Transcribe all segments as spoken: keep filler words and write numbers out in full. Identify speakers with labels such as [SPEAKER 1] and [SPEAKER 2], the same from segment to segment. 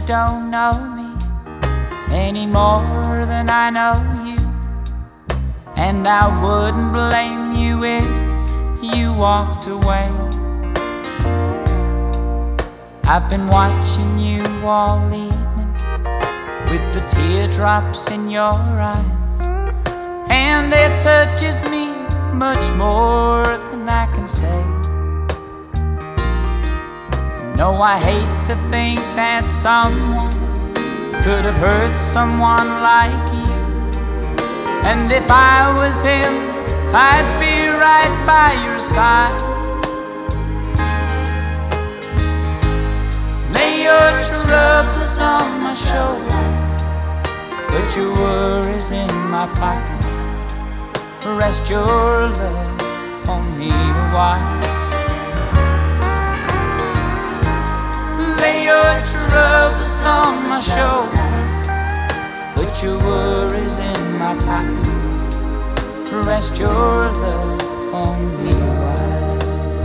[SPEAKER 1] don't know me any more than I know you, and I wouldn't blame you if you walked away. I've been watching you all evening with the teardrops in your eyes, and it touches me much more than I can say. You know, I hate to think that someone could have hurt someone like you, and if I was him, I'd be right by your side. Lay your troubles on my shoulder, put your worries in my pocket. Rest your love on me a while. Lay your troubles on my shoulder, put your worries in my pocket. Rest your love on me a while.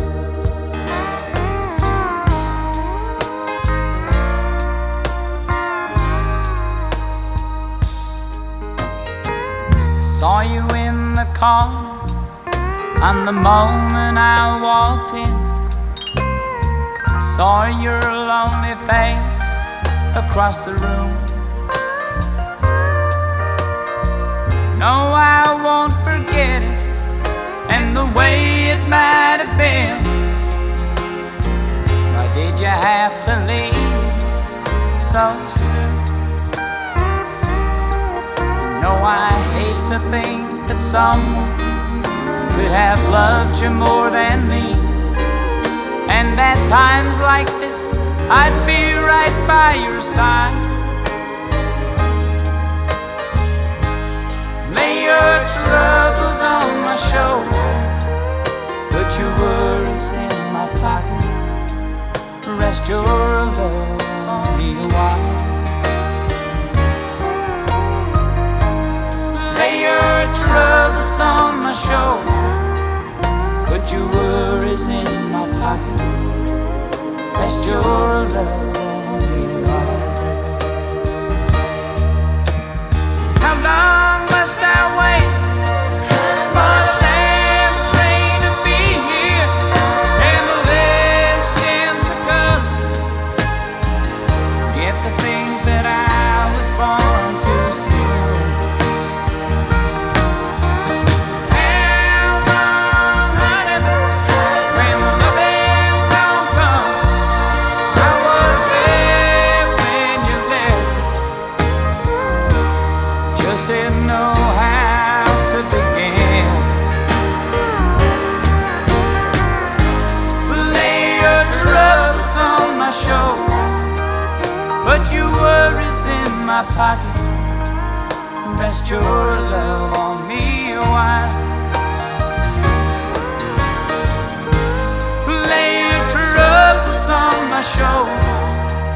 [SPEAKER 1] I saw you in the corner on the moment I walked in. I saw your lonely face across the room. No, I won't forget it, and the way it might have been. Why did you have to leave so soon? You know, I hate to think that someone could have loved you more than me, and at times like this I'd be right by your side. Lay your troubles on my shoulder, put your worries in my pocket. Rest your love on me a while. Lay your troubles on my shoulder, put your worries in my pocket. Rest your love on me a while. How long must I wait for the last train to be here and the last chance to come? Get to think that I was born too soon. How long, honey, when the love ain't gonna come? I was there when you left, just didn't know how to begin. Lay your troubles on my shoulder, put your worries in my pocket. Rest your love on me a while. Lay your troubles on my shoulder,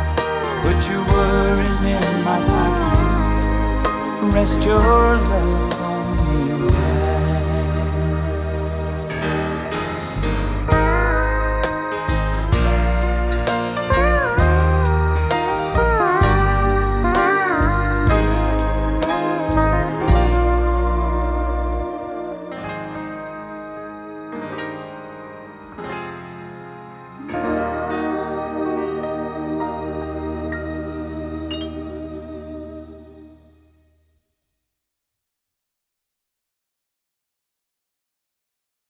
[SPEAKER 1] put your worries in my pocket. Rest your love